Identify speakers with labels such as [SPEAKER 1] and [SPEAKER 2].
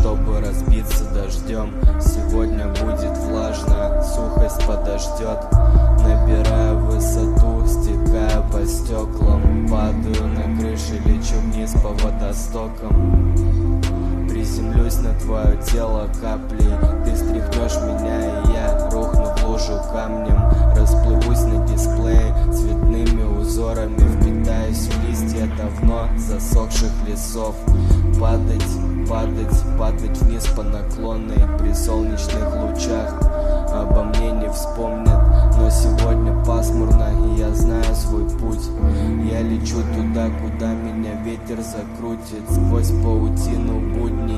[SPEAKER 1] чтобы разбиться дождем. Сегодня будет влажно, сухость подождет. Набираю высоту, стекаю по стеклам. Падаю на крыше, лечу вниз по водостокам. Приземлюсь на твое тело каплей. Ты стряхнешь меня, и я рухну в лужу камнем. Расплывусь на дисплее цветными узорами. Впитаюсь в листья давно засохших лесов. Падать, падать, падать вниз по наклонной. При солнечных лучах обо мне не вспомнят. Но сегодня пасмурно, и я знаю свой путь. Я лечу туда, куда меня ветер закрутит. Сквозь паутину будней